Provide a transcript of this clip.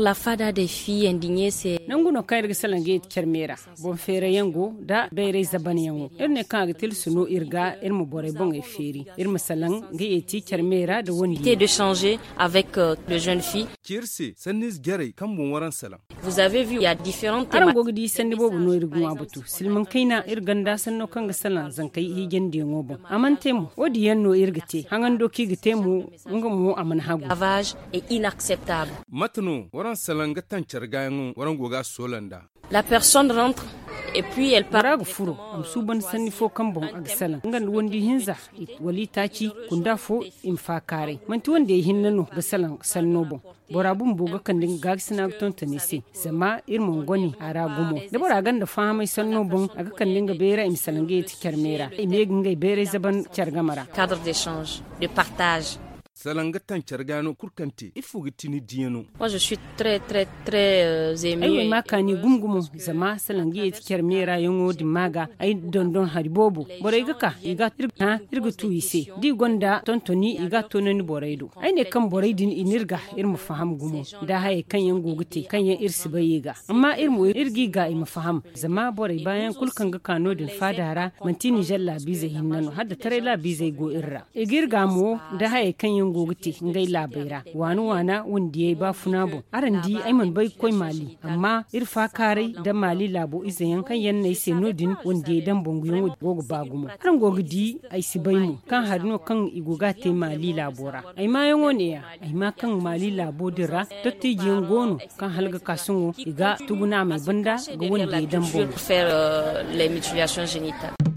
la fada des filles indignées, c'est nanguno kayr salange kermera bon fere yango da bere zaban yango erne kan til suno irga irmo bore bon e feri irmo salang ge eti kermera da wondi de changer avec les jeunes filles. Kirsi sanis gare kan bon waran salam. Vous avez vu, il y a différentes thématiques. Arango di sandi bobu no irgu abutu silman kaina irganda sanno kan ga salan zankai higen de ngobo amantemu wodi yanno irgate hangando ki gitemu ngamo aman hagu lavage est inacceptable. Matno waran salan ga tan chargayan waran goga solanda. La personne rentre et puis elle part. Baragu furo am suban sanni fo kambon agsalan ngan wondi hinza wali taci kunda fo im fakare manti wonde hinnano gasalan sannobo borabun buga kandin gagsina tontane se zama irmon goni aragumo da bora ganda famai sannobon aga kandin ga bera im salange ti kermera imegin ga bere zaban chargamara Cadre d'échange, de partage. Salangatan chargano kurkanti ifugitini dieno. Moi je suis très émue. Ay makani gumgumo zama salangi ti kermera yongo di maga ay dondon haribobu boray gaka iga irga tuise di gonda tontoni iga tonani boraydo ay ne kan boray din inirga irmu faham gumo da hay kan yango gute kan yan irsi bayiga amma irmu irgi ga im faham zama boray bayan kulkan ga kano din fadara mantini jalla bize hinnano hadda tare la bize go irra igirga mo da hay kan goguti ngai labaira wani wana wundiye ba funabo arandi ayman bai koi mali amma irfa kare da mali labo izayan kan yanne se nodin wundiye dan bonguyon gogu bagumo aran gogudi ay sibaimu kan harno kan iguga te mali labora ay ma yongone ya ay ma kan mali labo dira dotti jiyan gono kan halga kasungo iga tuguna mai banda ga wundiye dan bongu faire les mutilations génitales.